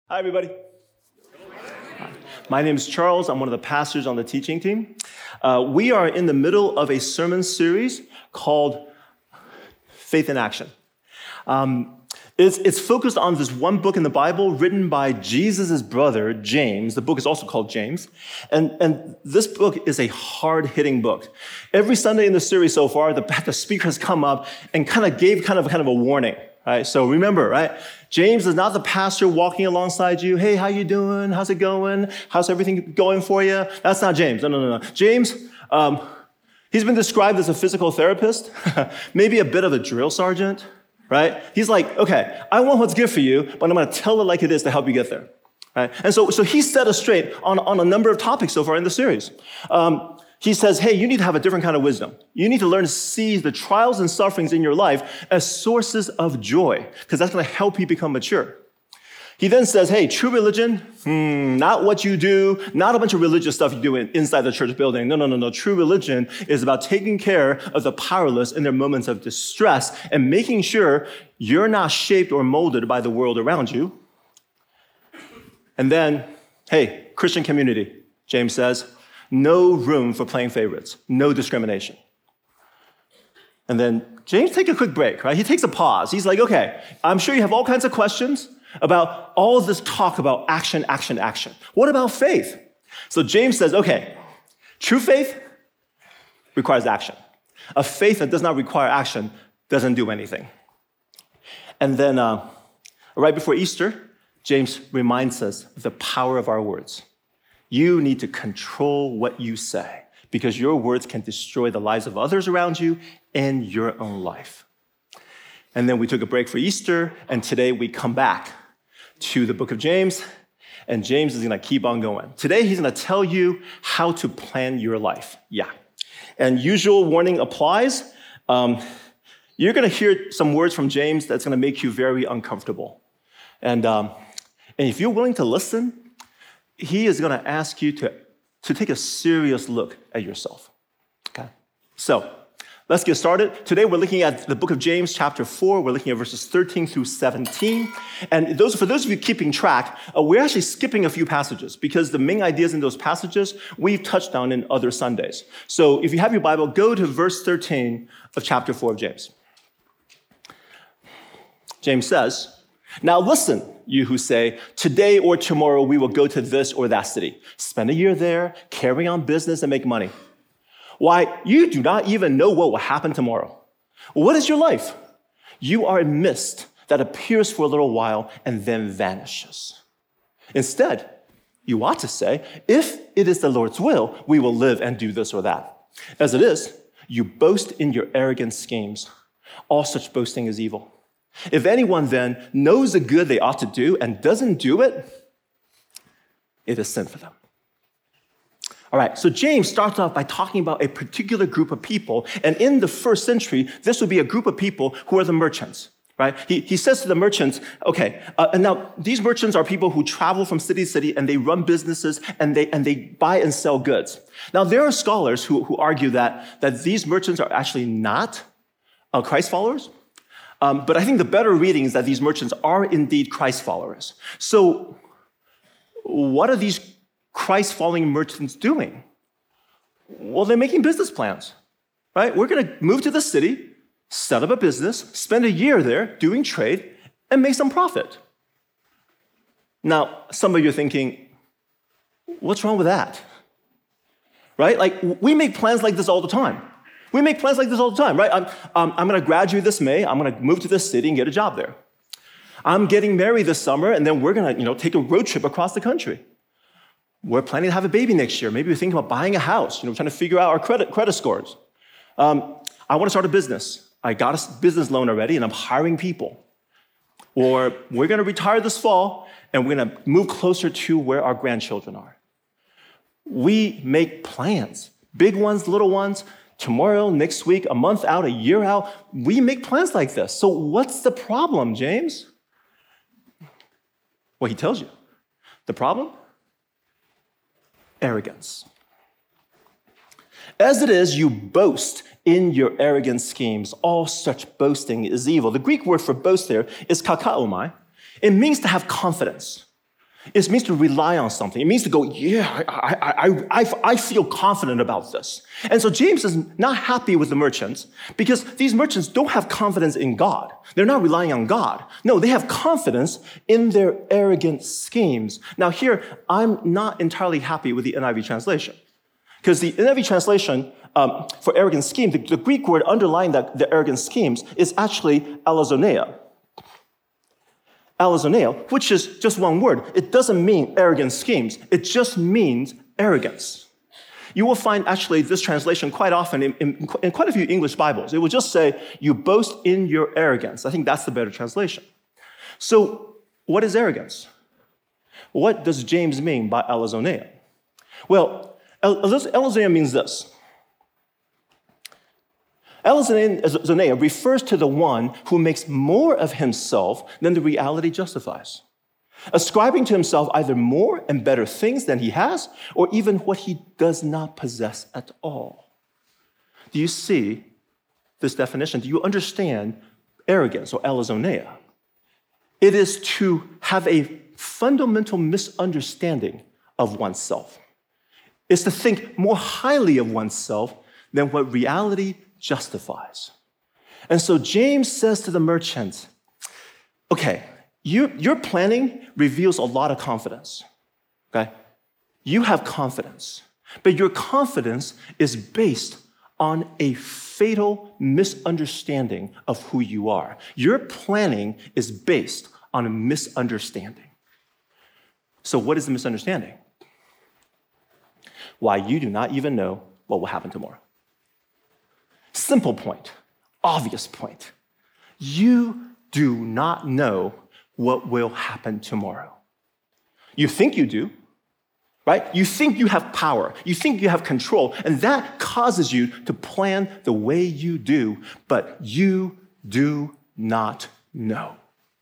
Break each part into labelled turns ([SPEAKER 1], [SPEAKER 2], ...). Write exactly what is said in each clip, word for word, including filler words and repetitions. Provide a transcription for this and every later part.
[SPEAKER 1] Hi, everybody. My name is Charles. I'm one of the pastors on the teaching team. Uh, we are in the middle of a sermon series called Faith in Action. Um, it's, it's focused on this one book in the Bible written by Jesus' brother, James. The book is also called James. And, and this book is a hard-hitting book. Every Sunday in the series so far, the, the speaker has come up and kind of gave kind of, kind of a warning. Right? So remember, right? James is not the pastor walking alongside you. Hey, how you doing? How's it going? How's everything going for you? That's not James. No, no, no, no. James, um, he's been described as a physical therapist, maybe a bit of a drill sergeant, right? He's like, okay, I want what's good for you, but I'm going to tell it like it is to help you get there, right? And so, so he set us straight on, on a number of topics so far in the series. Um, He says, hey, you need to have a different kind of wisdom. You need to learn to see the trials and sufferings in your life as sources of joy, because that's going to help you become mature. He then says, hey, true religion, hmm, not what you do, not a bunch of religious stuff you do inside the church building. No, no, no, no. True religion is about taking care of the powerless in their moments of distress and making sure you're not shaped or molded by the world around you. And then, hey, Christian community, James says, no room for playing favorites, no discrimination. And then James takes a quick break, right? He takes a pause. He's like, okay, I'm sure you have all kinds of questions about all this talk about action, action, action. What about faith? So James says, okay, true faith requires action. A faith that does not require action doesn't do anything. And then uh, right before Easter, James reminds us of the power of our words. You need to control what you say because your words can destroy the lives of others around you and your own life. And then we took a break for Easter, and today we come back to the book of James, and James is going to keep on going. Today he's going to tell you how to plan your life. Yeah. And usual warning applies. Um, you're going to hear some words from James that's going to make you very uncomfortable. And, um, and if you're willing to listen, he is going to ask you to, to take a serious look at yourself, okay? So let's get started. Today we're looking at the book of James, chapter four. We're looking at verses thirteen through seventeen. And those, for those of you keeping track, uh, we're actually skipping a few passages because the main ideas in those passages we've touched on in other Sundays. So if you have your Bible, go to verse thirteen of chapter four of James. James says, now listen, you who say, today or tomorrow we will go to this or that city, spend a year there, carry on business and make money. Why, you do not even know what will happen tomorrow. What is your life? You are a mist that appears for a little while and then vanishes. Instead, you ought to say, if it is the Lord's will, we will live and do this or that. As it is, you boast in your arrogant schemes. All such boasting is evil. If anyone then knows the good they ought to do and doesn't do it, it is sin for them. All right, so James starts off by talking about a particular group of people, and in the first century, this would be a group of people who are the merchants, right? He, he says to the merchants, okay, uh, and now these merchants are people who travel from city to city, and they run businesses, and they and they buy and sell goods. Now, there are scholars who, who argue that, that these merchants are actually not uh, Christ followers. Um, but I think the better reading is that these merchants are indeed Christ followers. So what are these Christ-following merchants doing? Well, they're making business plans, right? We're going to move to the city, set up a business, spend a year there doing trade, and make some profit. Now, some of you are thinking, what's wrong with that? Right? Like, we make plans like this all the time. We make plans like this all the time, right? I'm, um, I'm going to graduate this May. I'm going to move to this city and get a job there. I'm getting married this summer, and then we're going to, you know, take a road trip across the country. We're planning to have a baby next year. Maybe we're thinking about buying a house, you know, trying to figure out our credit credit scores. Um, I want to start a business. I got a business loan already, and I'm hiring people. Or we're going to retire this fall, and we're going to move closer to where our grandchildren are. We make plans, big ones, little ones. Tomorrow, next week, a month out, a year out, we make plans like this. So what's the problem, James? Well, he tells you. The problem? Arrogance. As it is, you boast in your arrogant schemes. All such boasting is evil. The Greek word for boast there is kakaomai. It means to have confidence, It means to rely on something. It means to go, yeah, I, I, I, I feel confident about this. And so James is not happy with the merchants because these merchants don't have confidence in God. They're not relying on God. No, they have confidence in their arrogant schemes. Now here, I'm not entirely happy with the N I V translation because the N I V translation um, for arrogant scheme, the, the Greek word underlying that, the arrogant schemes is actually alazoneia. Alazoneia, which is just one word. It doesn't mean arrogant schemes. It just means arrogance. You will find actually this translation quite often in, in, in quite a few English Bibles. It will just say, you boast in your arrogance. I think that's the better translation. So what is arrogance? What does James mean by alazoneia? Well, alazoneia means this. Alazoneia refers to the one who makes more of himself than the reality justifies, ascribing to himself either more and better things than he has, or even what he does not possess at all. Do you see this definition? Do you understand arrogance or alazoneia? It is to have a fundamental misunderstanding of oneself. It's to think more highly of oneself than what reality justifies. And so James says to the merchant, okay, you, your planning reveals a lot of confidence, okay? You have confidence, but your confidence is based on a fatal misunderstanding of who you are. Your planning is based on a misunderstanding. So what is the misunderstanding? Why you do not even know what will happen tomorrow. Simple point, obvious point. You do not know what will happen tomorrow. You think you do, right? You think you have power. You think you have control, and that causes you to plan the way you do, but you do not know.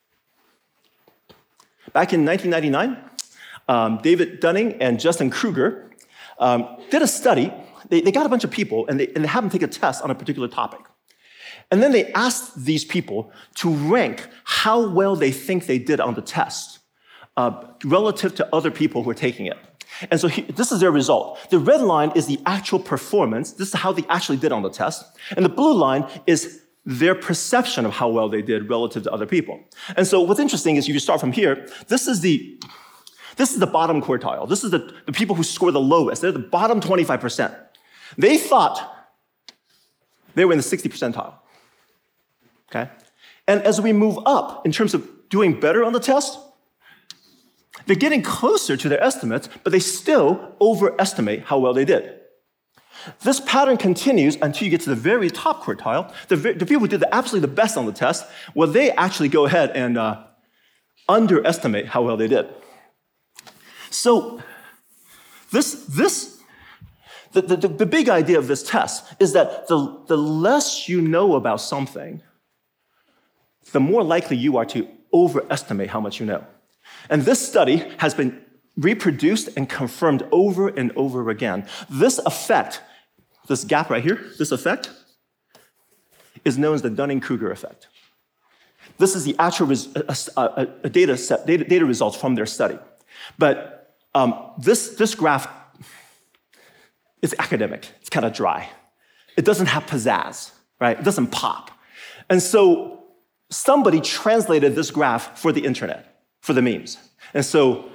[SPEAKER 1] Back in nineteen ninety-nine, um, David Dunning and Justin Kruger um, did a study. They, they got a bunch of people, and they, and they had them take a test on a particular topic. And then they asked these people to rank how well they think they did on the test uh, relative to other people who are taking it. And so he, this is their result. The red line is the actual performance. This is how they actually did on the test. And the blue line is their perception of how well they did relative to other people. And so what's interesting is if you start from here, this is the, this is the bottom quartile. This is the, the people who score the lowest. They're the bottom twenty-five percent. They thought they were in the sixty percentile, okay? And as we move up in terms of doing better on the test, they're getting closer to their estimates, but they still overestimate how well they did. This pattern continues until you get to the very top quartile. The, the people who did the absolutely the best on the test, well, they actually go ahead and uh, underestimate how well they did. So this, this The, the, the big idea of this test is that the, the less you know about something, the more likely you are to overestimate how much you know. And this study has been reproduced and confirmed over and over again. This effect, this gap right here, this effect, is known as the Dunning-Kruger effect. This is the actual res, a, a, a data, set, data, data results from their study. But um, this, this graph, it's academic. It's kind of dry. It doesn't have pizzazz, right? It doesn't pop. And so somebody translated this graph for the internet, for the memes. And so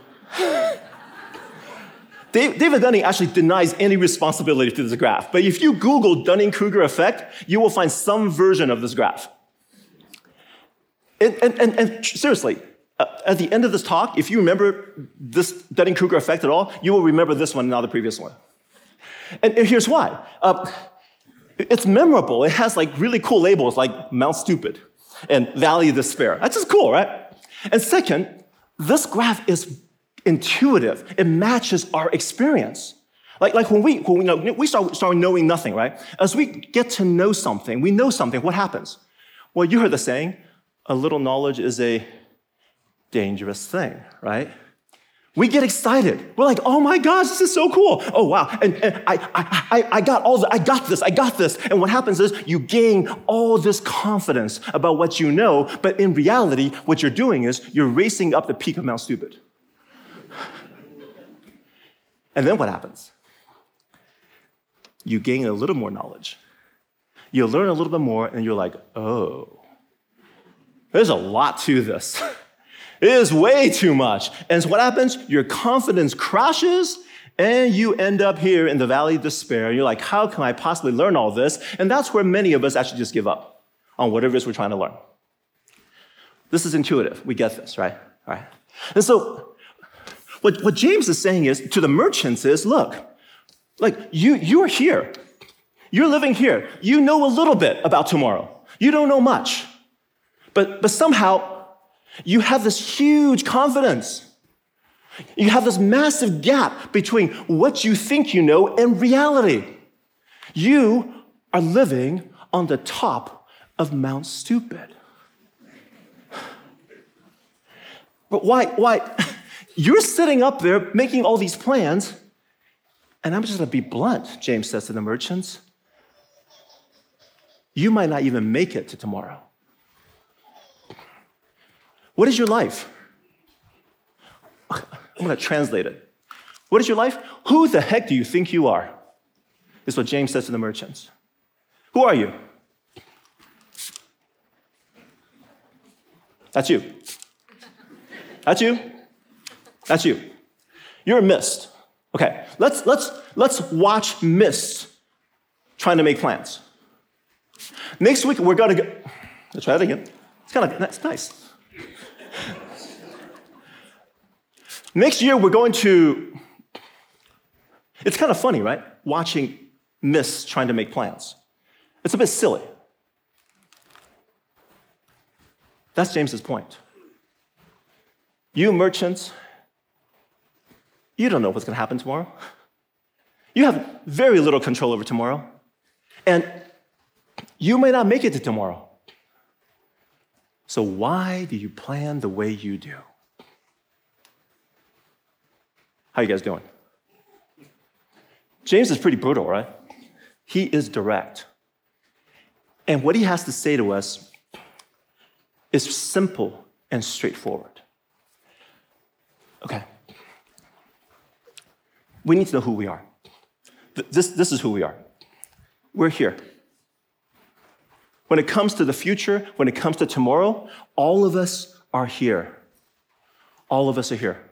[SPEAKER 1] David Dunning actually denies any responsibility to this graph. But if you Google Dunning-Kruger effect, you will find some version of this graph. And, and, and, and seriously, uh, at the end of this talk, if you remember this Dunning-Kruger effect at all, you will remember this one and not the previous one. And here's why. Uh, it's memorable. It has like really cool labels like Mount Stupid and Valley of Despair. That's just cool, right? And second, this graph is intuitive. It matches our experience. Like, like when we, when we, know, we start, start knowing nothing, right? As we get to know something, we know something, what happens? Well, you heard the saying, a little knowledge is a dangerous thing, right? We get excited. We're like, oh my gosh, this is so cool. Oh wow, and, and I, I, I got all the, I got this, I got this. And what happens is you gain all this confidence about what you know, but in reality, what you're doing is you're racing up the peak of Mount Stupid. And then what happens? You gain a little more knowledge. You learn a little bit more, and you're like, oh, there's a lot to this. It is way too much. And so what happens? Your confidence crashes, and you end up here in the valley of despair. You're like, how can I possibly learn all this? And that's where many of us actually just give up on whatever it is we're trying to learn. This is intuitive. We get this, right? All right. And so what, what James is saying is, to the merchants is, look, like you, you're here. You're living here. You know a little bit about tomorrow. You don't know much. But, but somehow you have this huge confidence. You have this massive gap between what you think you know and reality. You are living on the top of Mount Stupid. But why, why? You're sitting up there making all these plans, and I'm just going to be blunt, James says to the merchants. You might not even make it to tomorrow. What is your life? I'm going to translate it. What is your life? Who the heck do you think you are? Is what James says to the merchants. Who are you? That's you. That's you. That's you. You're a mist. Okay, let's let's let's watch mist trying to make plans. Next week we're gonna go. Let's try that again. It's kind of that's nice. Next year we're going to. It's kind of funny, right? Watching mist trying to make plans. It's a bit silly. That's James's point. You merchants, you don't know what's going to happen tomorrow. You have very little control over tomorrow. And you may not make it to tomorrow. So why do you plan the way you do? How you guys doing? James is pretty brutal, right? He is direct. And what he has to say to us is simple and straightforward. Okay. We need to know who we are. This, this is who we are. We're here. When it comes to the future, when it comes to tomorrow, all of us are here. All of us are here.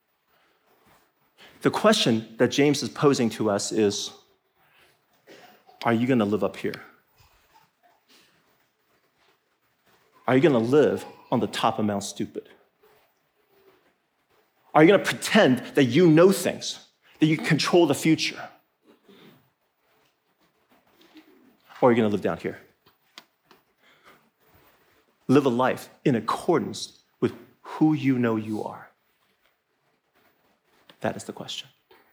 [SPEAKER 1] The question that James is posing to us is, are you going to live up here? Are you going to live on the top of Mount Stupid? Are you going to pretend that you know things, that you can control the future? Or are you going to live down here? Live a life in accordance with who you know you are. That is the question.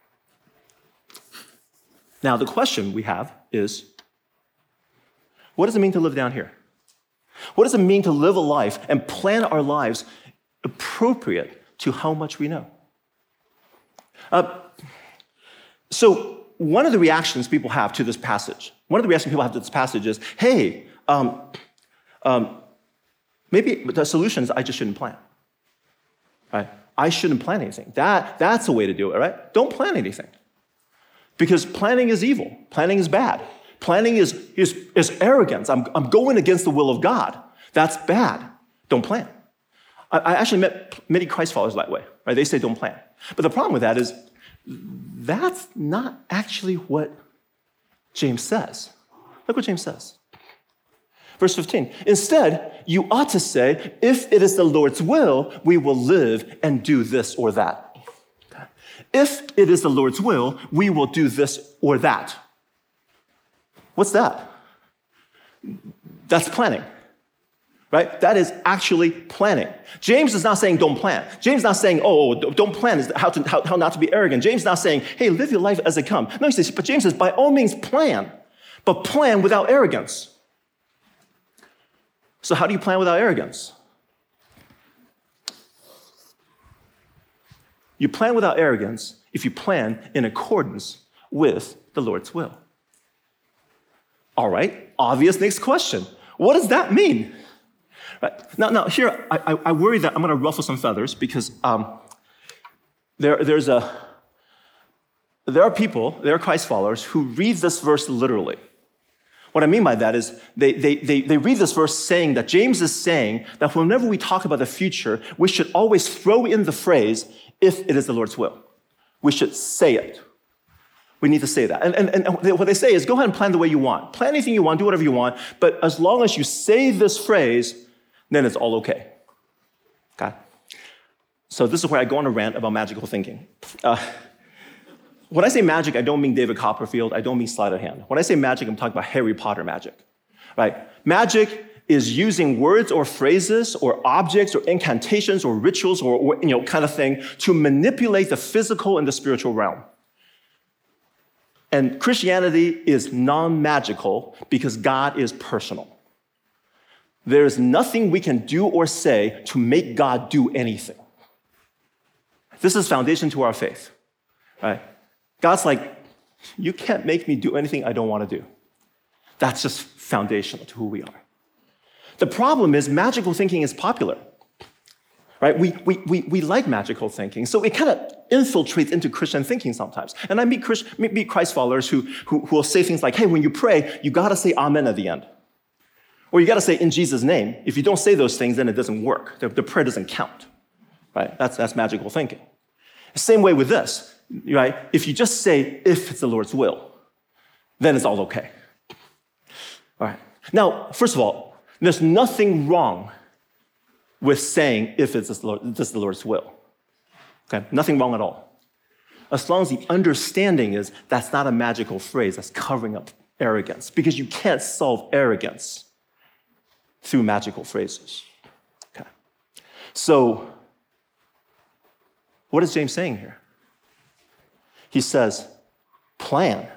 [SPEAKER 1] Now, the question we have is, what does it mean to live down here? What does it mean to live a life and plan our lives appropriate to how much we know? Uh, so one of the reactions people have to this passage, one of the reactions people have to this passage is, hey, um, um, maybe the solution is I just shouldn't plan. Right? I shouldn't plan anything. That, that's a way to do it, right? Don't plan anything. Because planning is evil. Planning is bad. Planning is, is, is arrogance. I'm, I'm going against the will of God. That's bad. Don't plan. I, I actually met many Christ followers that way. Right? They say don't plan. But the problem with that is that's not actually what James says. Look what James says. Verse fifteen, instead, you ought to say, if it is the Lord's will, we will live and do this or that. If it is the Lord's will, we will do this or that. What's that? That's planning, right? That is actually planning. James is not saying don't plan. James is not saying, oh, don't plan is how, to, how, how not to be arrogant. James is not saying, hey, live your life as it comes. No, he says, but James says, by all means plan, but plan without arrogance. So how do you plan without arrogance? You plan without arrogance if you plan in accordance with the Lord's will. All right, obvious next question. What does that mean? Right. Now, now here, I, I worry that I'm going to ruffle some feathers because um, there, there's a, there are people, there are Christ followers, who read this verse literally. What I mean by that is they, they, they, they read this verse saying that James is saying that whenever we talk about the future, we should always throw in the phrase, if it is the Lord's will. We should say it. We need to say that. And, and, and what they say is, go ahead and plan the way you want. Plan anything you want, do whatever you want, but as long as you say this phrase, then it's all okay. Okay? So this is where I go on a rant about magical thinking. Uh, When I say magic, I don't mean David Copperfield. I don't mean sleight of hand. When I say magic, I'm talking about Harry Potter magic, right? Magic is using words or phrases or objects or incantations or rituals or, or you know, kind of thing to manipulate the physical and the spiritual realm. And Christianity is non-magical because God is personal. There is nothing we can do or say to make God do anything. This is foundation to our faith, right? God's like, you can't make me do anything I don't want to do. That's just foundational to who we are. The problem is magical thinking is popular, right? We, we, we, we like magical thinking, so it kind of infiltrates into Christian thinking sometimes. And I meet, Christ, meet Christ followers who, who, who will say things like, hey, when you pray, you got to say amen at the end. Or you got to say in Jesus' name. If you don't say those things, then it doesn't work. The, the prayer doesn't count, right? That's, that's magical thinking. Same way with this. Right? If you just say, if it's the Lord's will, then it's all okay. All right. Now, first of all, there's nothing wrong with saying, if it's the Lord, this is the Lord's will. Okay? Nothing wrong at all. As long as the understanding is that's not a magical phrase that's covering up arrogance, because you can't solve arrogance through magical phrases. Okay. So, what is James saying here? He says, plan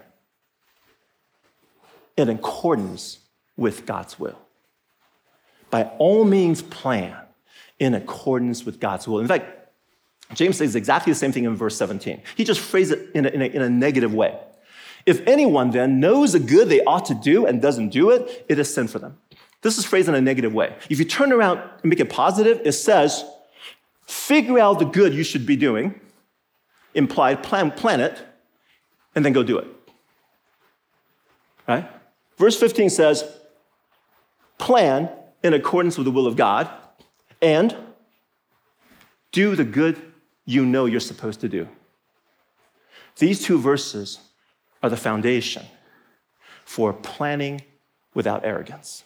[SPEAKER 1] in accordance with God's will. By all means, plan in accordance with God's will. In fact, James says exactly the same thing in verse seventeen. He just phrased it in a, in a, in a negative way. If anyone then knows the good they ought to do and doesn't do it, it is sin for them. This is phrased in a negative way. If you turn around and make it positive, it says, figure out the good you should be doing, implied, plan, plan it, and then go do it. Right? Verse fifteen says, plan in accordance with the will of God, and do the good you know you're supposed to do. These two verses are the foundation for planning without arrogance.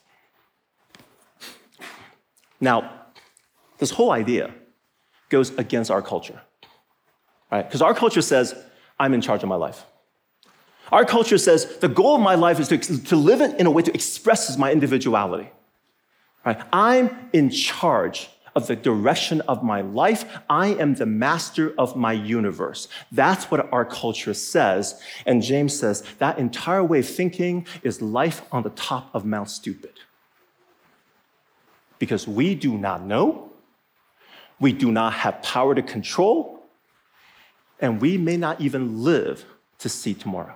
[SPEAKER 1] Now, this whole idea goes against our culture, right? Because our culture says, I'm in charge of my life. Our culture says, the goal of my life is to, to live it in a way to express my individuality, right? I'm in charge of the direction of my life. I am the master of my universe. That's what our culture says. And James says that entire way of thinking is life on the top of Mount Stupid. Because we do not know, we do not have power to control, and we may not even live to see tomorrow.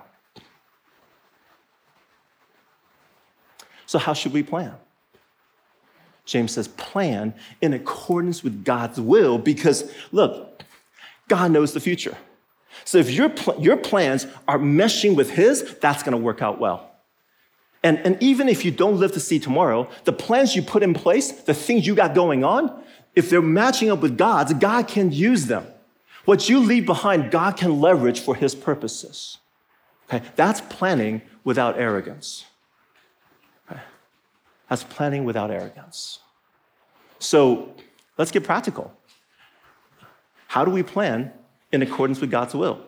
[SPEAKER 1] So how should we plan? James says, plan in accordance with God's will, because look, God knows the future. So if your, pl- your plans are meshing with his, that's gonna work out well. And, and even if you don't live to see tomorrow, the plans you put in place, the things you got going on, if they're matching up with God's, God can use them. What you leave behind, God can leverage for his purposes. Okay? That's planning without arrogance. Okay? That's planning without arrogance. So let's get practical. How do we plan in accordance with God's will?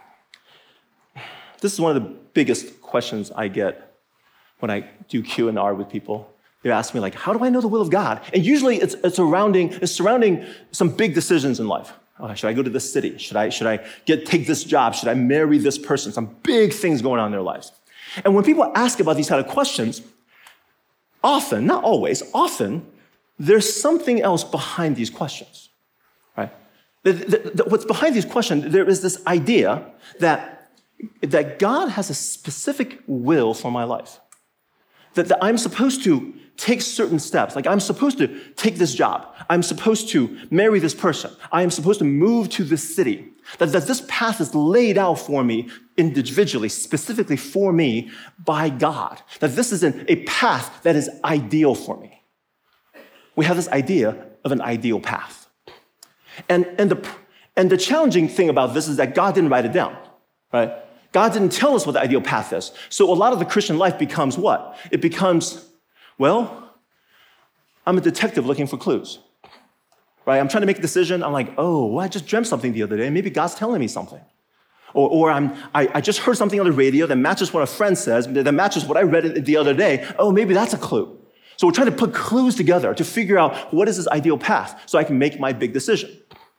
[SPEAKER 1] This is one of the biggest questions I get when I do Q and R with people. They ask me, like, how do I know the will of God? And usually it's, it's, surrounding, it's surrounding some big decisions in life. Oh, should I go to this city? Should I, should I get, take this job? Should I marry this person? Some big things going on in their lives. And when people ask about these kind of questions, often, not always, often, there's something else behind these questions, right? The, the, the, what's behind these questions, there is this idea that, that God has a specific will for my life. That, that I'm supposed to take certain steps. Like I'm supposed to take this job. I'm supposed to marry this person. I am supposed to move to this city. That, that this path is laid out for me individually, specifically for me by God. That this is an, a path that is ideal for me. We have this idea of an ideal path. And, and, the, and the challenging thing about this is that God didn't write it down, right? God didn't tell us what the ideal path is. So a lot of the Christian life becomes what? It becomes, well, I'm a detective looking for clues. Right? I'm trying to make a decision. I'm like, oh, well, I just dreamt something the other day. Maybe God's telling me something. Or, or I'm, I, I just heard something on the radio that matches what a friend says, that matches what I read the other day. Oh, maybe that's a clue. So we're trying to put clues together to figure out what is this ideal path so I can make my big decision.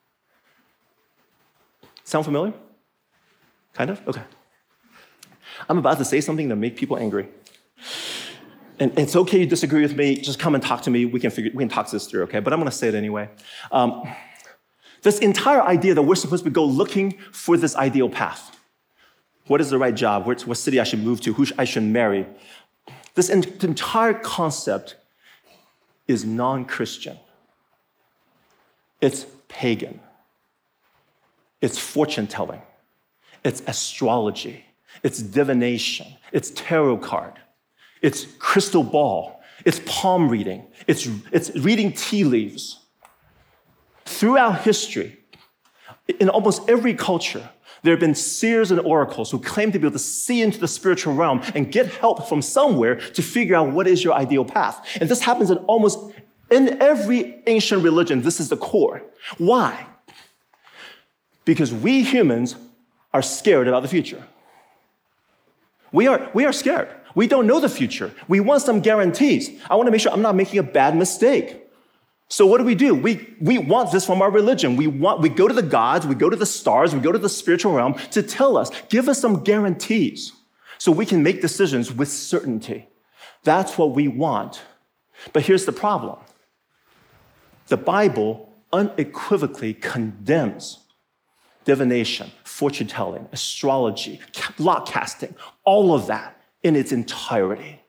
[SPEAKER 1] Sound familiar? Kind of? Okay. I'm about to say something that make people angry. And it's okay you disagree with me, just come and talk to me, we can figure, we can talk this through, okay? But I'm gonna say it anyway. Um, this entire idea that we're supposed to go looking for this ideal path. What is the right job? What, what city I should move to? Who I should marry? This entire concept is non-Christian. It's pagan. It's fortune-telling. It's astrology. It's divination. It's tarot card. It's crystal ball. It's palm reading. It's, it's reading tea leaves. Throughout history, in almost every culture, there have been seers and oracles who claim to be able to see into the spiritual realm and get help from somewhere to figure out what is your ideal path. And this happens in almost, in every ancient religion, this is the core. Why? Because we humans are scared about the future. We are, we are scared. We don't know the future. We want some guarantees. I want to make sure I'm not making a bad mistake. So what do we do? We, we want this from our religion. We want, we go to the gods, we go to the stars, we go to the spiritual realm to tell us, give us some guarantees so we can make decisions with certainty. That's what we want. But here's the problem. The Bible unequivocally condemns divination, fortune-telling, astrology, lot casting, all of that in its entirety.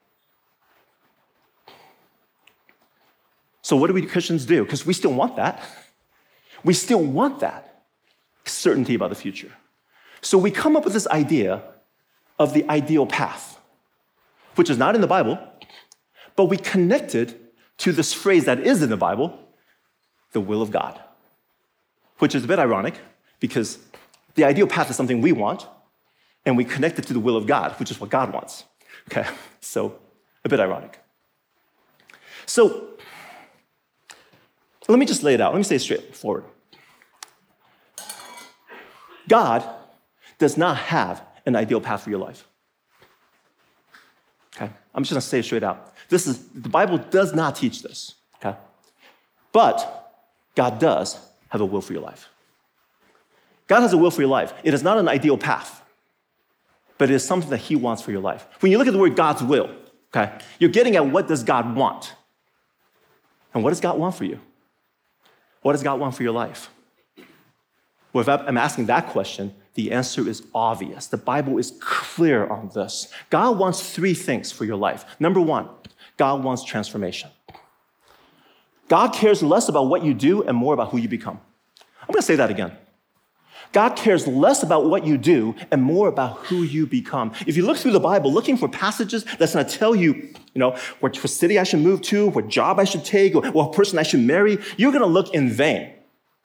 [SPEAKER 1] So what do we Christians do? Because we still want that. We still want that certainty about the future. So we come up with this idea of the ideal path, which is not in the Bible, but we connect it to this phrase that is in the Bible, the will of God, which is a bit ironic because the ideal path is something we want, and we connect it to the will of God, which is what God wants. Okay, so a bit ironic. So let me just lay it out. Let me say it straightforward. God does not have an ideal path for your life. Okay, I'm just gonna say it straight out. This is, the Bible does not teach this, okay? But God does have a will for your life. God has a will for your life. It is not an ideal path, but it is something that he wants for your life. When you look at the word God's will, okay, you're getting at what does God want? And what does God want for you? What does God want for your life? Well, if I'm asking that question, the answer is obvious. The Bible is clear on this. God wants three things for your life. Number one, God wants transformation. God cares less about what you do and more about who you become. I'm going to say that again. God cares less about what you do and more about who you become. If you look through the Bible, looking for passages that's going to tell you, you know, what city I should move to, what job I should take, or what person I should marry, you're going to look in vain.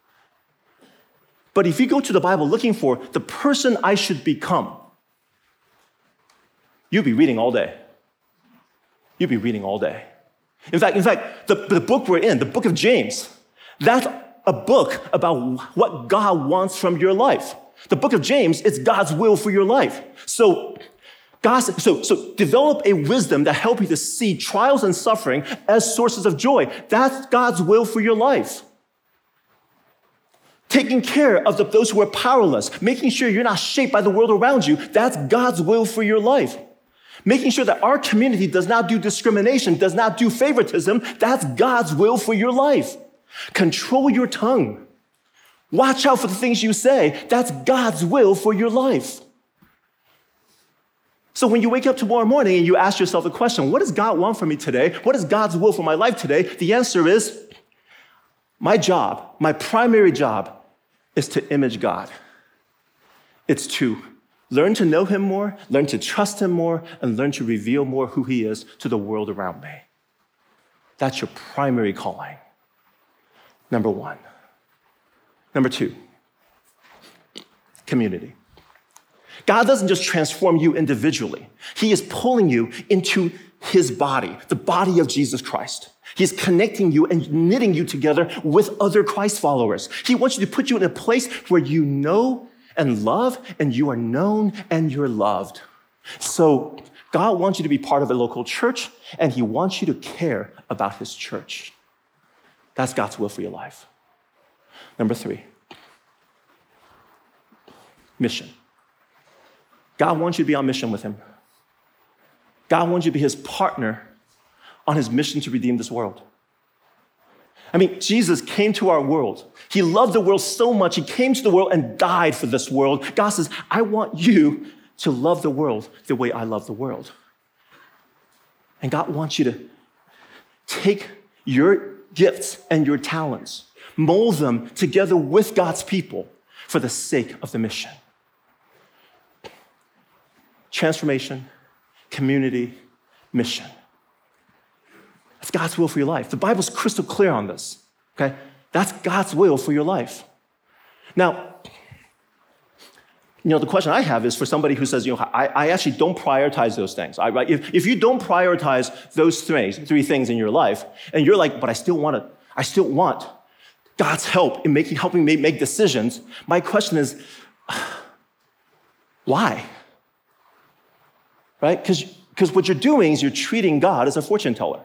[SPEAKER 1] But if you go to the Bible looking for the person I should become, you'll be reading all day. You'll be reading all day. In fact, in fact, the, the book we're in, the book of James, that's a book about what God wants from your life. The book of James, it's God's will for your life. So, God, so, so develop a wisdom that helps you to see trials and suffering as sources of joy. That's God's will for your life. Taking care of the, those who are powerless, making sure you're not shaped by the world around you, that's God's will for your life. Making sure that our community does not do discrimination, does not do favoritism, that's God's will for your life. Control your tongue. Watch out for the things you say. That's God's will for your life. So when you wake up tomorrow morning and you ask yourself the question, what does God want from me today? What is God's will for my life today? The answer is, my job, my primary job is to image God. It's to learn to know him more, learn to trust him more, and learn to reveal more who he is to the world around me. That's your primary calling. Number one. Number two, community. God doesn't just transform you individually. He is pulling you into his body, the body of Jesus Christ. He's connecting you and knitting you together with other Christ followers. He wants you to put you in a place where you know and love, and you are known and you're loved. So God wants you to be part of a local church, and he wants you to care about his church. That's God's will for your life. Number three, mission. God wants you to be on mission with him. God wants you to be his partner on his mission to redeem this world. I mean, Jesus came to our world. He loved the world so much, he came to the world and died for this world. God says, I want you to love the world the way I love the world. And God wants you to take your gifts and your talents, mold them together with God's people for the sake of the mission. Transformation, community, mission. That's God's will for your life. The Bible's crystal clear on this, okay? That's God's will for your life. Now, you know, the question I have is for somebody who says, you know, I, I actually don't prioritize those things. I, if, if you don't prioritize those three, three things in your life, and you're like, but I still want to, I still want God's help in making, helping me make decisions, my question is, why? Right? Because because what you're doing is you're treating God as a fortune teller.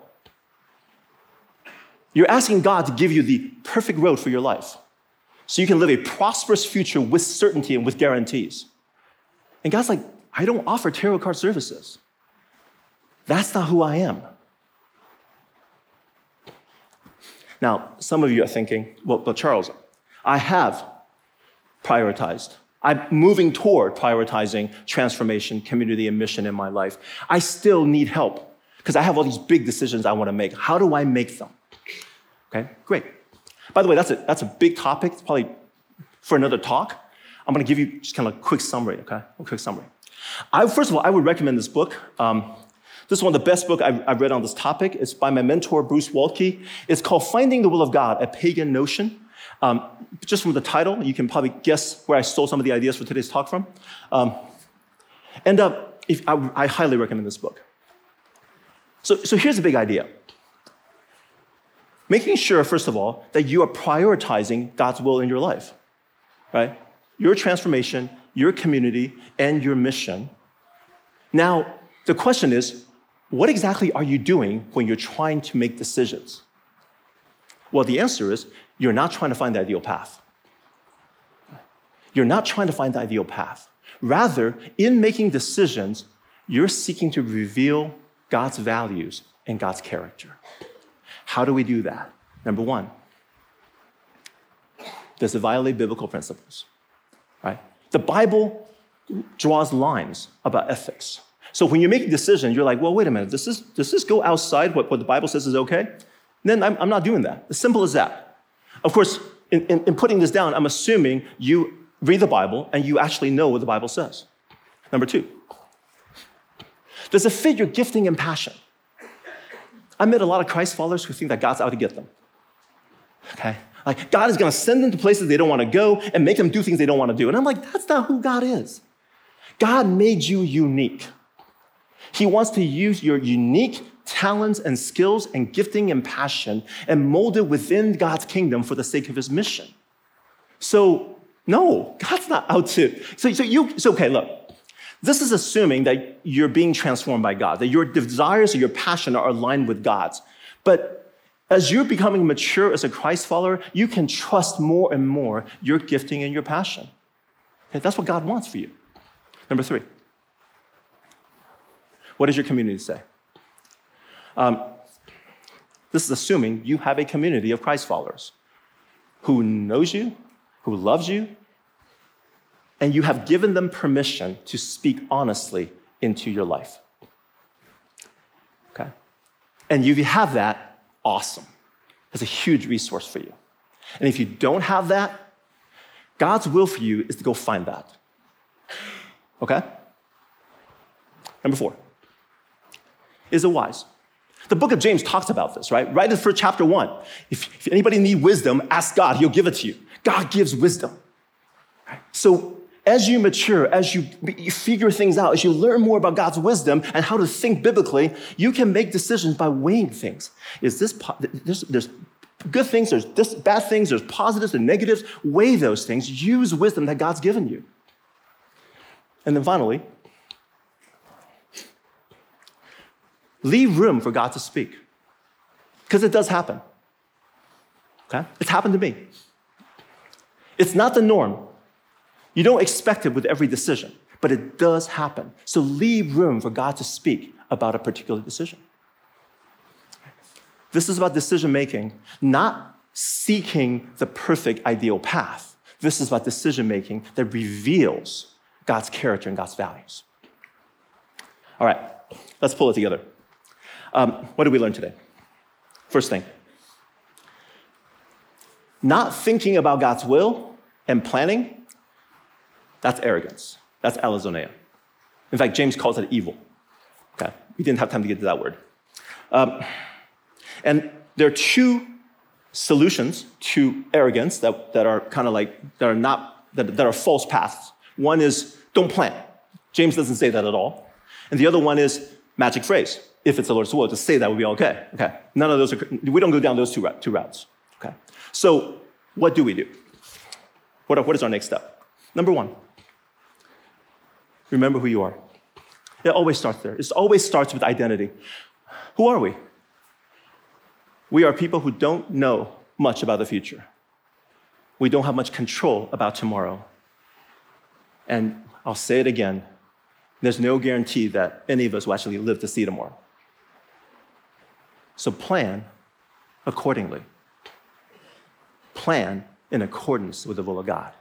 [SPEAKER 1] You're asking God to give you the perfect road for your life so you can live a prosperous future with certainty and with guarantees. And God's like, I don't offer tarot card services. That's not who I am. Now, some of you are thinking, well, but Charles, I have prioritized. I'm moving toward prioritizing transformation, community, and mission in my life. I still need help because I have all these big decisions I want to make. How do I make them? Okay, great. By the way, that's a, that's a big topic. It's probably for another talk. I'm going to give you just kind of a quick summary, okay? A quick summary. I, first of all, I would recommend this book. Um, this is one of the best books I've, I've read on this topic. It's by my mentor, Bruce Waltke. It's called Finding the Will of God, A Pagan Notion. Um, just from the title, you can probably guess where I stole some of the ideas for today's talk from. Um, and uh, if, I, I highly recommend this book. So, so here's the big idea. Making sure, first of all, that you are prioritizing God's will in your life, right? Your transformation, your community, and your mission. Now, the question is, what exactly are you doing when you're trying to make decisions? Well, the answer is, you're not trying to find the ideal path. You're not trying to find the ideal path. Rather, in making decisions, you're seeking to reveal God's values and God's character. How do we do that? Number one, does it violate biblical principles? Right? The Bible draws lines about ethics. So when you make a decision, you're like, well, wait a minute, does this, does this go outside what, what the Bible says is okay? Then I'm, I'm not doing that. As simple as that. Of course, in, in, in putting this down, I'm assuming you read the Bible and you actually know what the Bible says. Number two, does it fit your gifting and passion? I met a lot of Christ followers who think that God's out to get them. Okay? Like, God is going to send them to places they don't want to go and make them do things they don't want to do. And I'm like, that's not who God is. God made you unique. He wants to use your unique talents and skills and gifting and passion and mold it within God's kingdom for the sake of his mission. So, no, God's not out to. So, so you, so okay, look. This is assuming that you're being transformed by God, that your desires or your passion are aligned with God's. But as you're becoming mature as a Christ follower, you can trust more and more your gifting and your passion. Okay, that's what God wants for you. Number three, what does your community say? Um, this is assuming you have a community of Christ followers who knows you, who loves you, and you have given them permission to speak honestly into your life. Okay? And if you have that, awesome. It's a huge resource for you. And if you don't have that, God's will for you is to go find that. okay? Number four, is it wise? The book of James talks about this, right? Right in for chapter one. If, if anybody need wisdom, ask God, he'll give it to you. God gives wisdom. Right? So as you mature, as you, you figure things out, as you learn more about God's wisdom and how to think biblically, you can make decisions by weighing things. Is this, there's, there's good things, there's this, bad things, there's positives and negatives. Weigh those things. Use wisdom that God's given you. And then finally, leave room for God to speak. Because it does happen. Okay? It's happened to me. It's not the norm. You don't expect it with every decision, but it does happen. So leave room for God to speak about a particular decision. This is about decision making, not seeking the perfect ideal path. This is about decision making that reveals God's character and God's values. All right, let's pull it together. Um, what did we learn today? First thing, not thinking about God's will and planning, that's arrogance. That's alazoneia. In fact, James calls it evil. Okay, we didn't have time to get to that word. Um, and there are two solutions to arrogance that, that are kind of like, that are not, that, that are false paths. One is don't plan. James doesn't say that at all. And the other one is magic phrase. If it's the Lord's will, just say that would be okay. Okay. None of those are, we don't go down those two, two routes. Okay. So what do we do? What, are, what is our next step? Number one, remember who you are. It always starts there. It always starts with identity. Who are we? We are people who don't know much about the future. We don't have much control about tomorrow. And I'll say it again, there's no guarantee that any of us will actually live to see tomorrow. So plan accordingly. Plan in accordance with the will of God.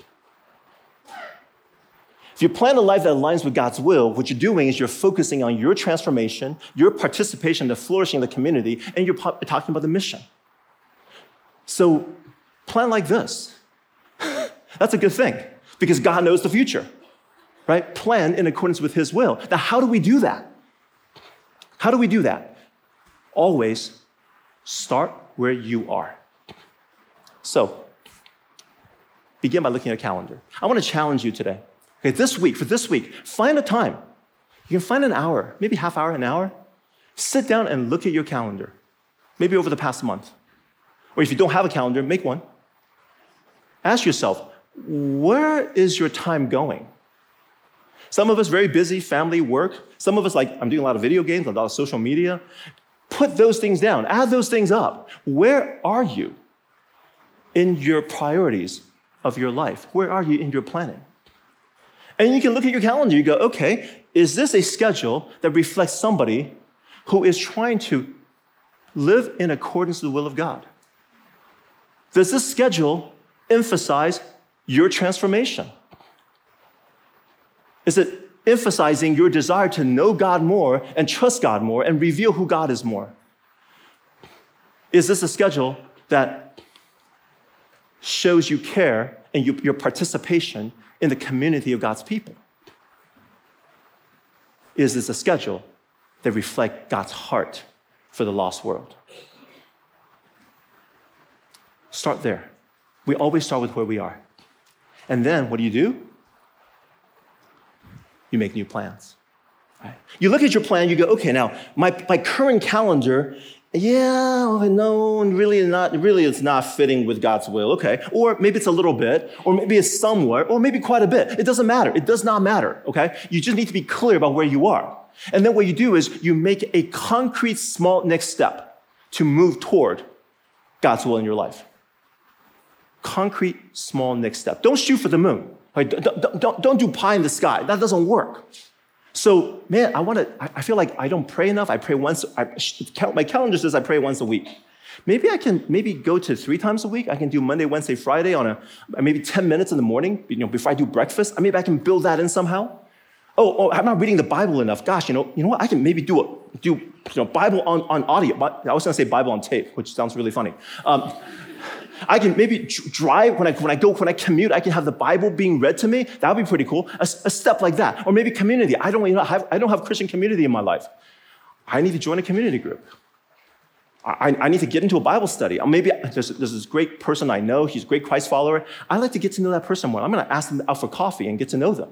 [SPEAKER 1] If you plan a life that aligns with God's will, what you're doing is you're focusing on your transformation, your participation in the flourishing of the community, and you're talking about the mission. So plan like this. That's a good thing because God knows the future, right? Plan in accordance with his will. Now, how do we do that? How do we do that? Always start where you are. So begin by looking at a calendar. I want to challenge you today. Okay, this week, for this week, find a time. You can find an hour, maybe half hour, an hour. Sit down and look at your calendar, maybe over the past month. Or if you don't have a calendar, make one. Ask yourself, where is your time going? Some of us very busy, family, work. Some of us like, I'm doing a lot of video games, a lot of social media. Put those things down, add those things up. Where are you in your priorities of your life? Where are you in your planning? And you can look at your calendar, you go, okay, is this a schedule that reflects somebody who is trying to live in accordance with the will of God? Does this schedule emphasize your transformation? Is it emphasizing your desire to know God more and trust God more and reveal who God is more? Is this a schedule that shows you care and you, your participation in the community of God's people? Is this a schedule that reflects God's heart for the lost world? Start there. We always start with where we are. And then what do you do? You make new plans. Right? You look at your plan, you go, okay, now my, my current calendar, yeah, no, really not, really it's not fitting with God's will, okay. Or maybe it's a little bit, or maybe it's somewhere, or maybe quite a bit. It doesn't matter. It does not matter, okay? You just need to be clear about where you are. And then what you do is you make a concrete small next step to move toward God's will in your life. Concrete small next step. Don't shoot for the moon. Right? Don't, don't, don't do pie in the sky. That doesn't work. So, man, I want to, I feel like I don't pray enough. I pray once, I, my calendar says I pray once a week. Maybe I can maybe go to three times a week. I can do Monday, Wednesday, Friday on a, maybe ten minutes in the morning, you know, before I do breakfast. Maybe I can build that in somehow. Oh, oh, I'm not reading the Bible enough. Gosh, you know, you know what? I can maybe do a, do, you know, Bible on, on audio. I was going to say Bible on tape, which sounds really funny. Um, I can maybe drive, when I, when I go, when I commute, I can have the Bible being read to me. That would be pretty cool. A, a step like that. Or maybe community. I don't, you know, have, I don't have Christian community in my life. I need to join a community group. I, I need to get into a Bible study. Or maybe there's, there's this great person I know. He's a great Christ follower. I'd like to get to know that person more. I'm going to ask them out for coffee and get to know them.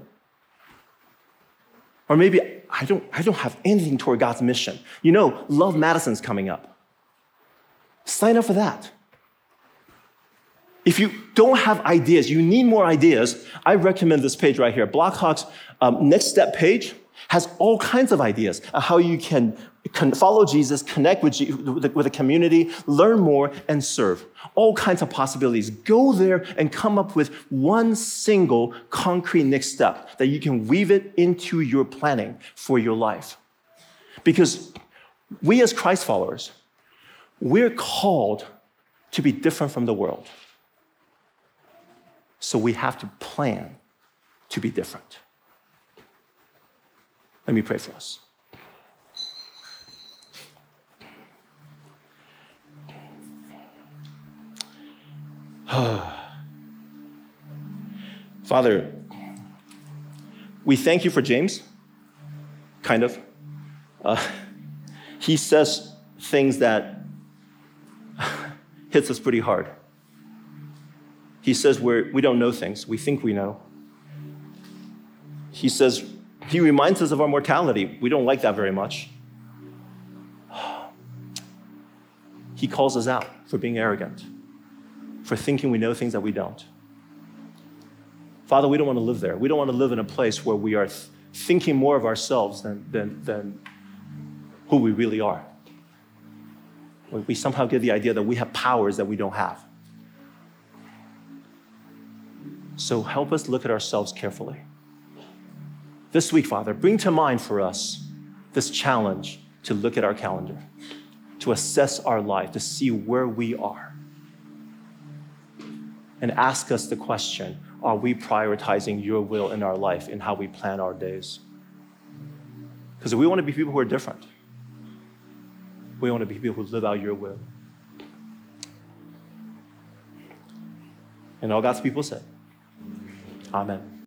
[SPEAKER 1] Or maybe I don't, I don't have anything toward God's mission. You know, Love Madison's coming up. Sign up for that. If you don't have ideas, you need more ideas, I recommend this page right here. Blackhawk's um, Next Step page has all kinds of ideas on how you can follow Jesus, connect with, G- with a community, learn more, and serve. All kinds of possibilities. Go there and come up with one single concrete next step that you can weave it into your planning for your life. Because we as Christ followers, we're called to be different from the world. So we have to plan to be different. Let me pray for us. Father, we thank you for James, kind of. Uh, he says things that hits us pretty hard. He says we're, we don't know things. We think we know. He says, he reminds us of our mortality. We don't like that very much. He calls us out for being arrogant, for thinking we know things that we don't. Father, we don't want to live there. We don't want to live in a place where we are th- thinking more of ourselves than, than, than who we really are. Where we somehow get the idea that we have powers that we don't have. So help us look at ourselves carefully. This week, Father, bring to mind for us this challenge to look at our calendar, to assess our life, to see where we are, and ask us the question, are we prioritizing your will in our life in how we plan our days? Because we want to be people who are different. We want to be people who live out your will. And all God's people said, Amen.